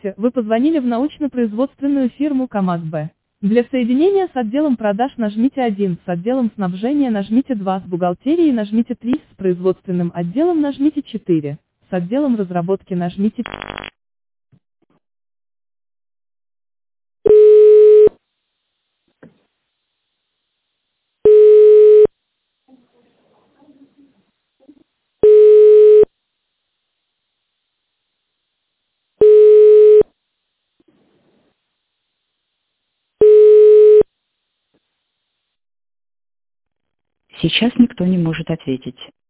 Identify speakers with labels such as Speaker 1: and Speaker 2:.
Speaker 1: Вы позвонили в научно-производственную фирму КамАЗ-Б. Для соединения с отделом продаж нажмите 1, с отделом снабжения нажмите 2, с бухгалтерией нажмите 3, с производственным отделом нажмите 4, с отделом разработки нажмите 5.
Speaker 2: Сейчас никто не может ответить.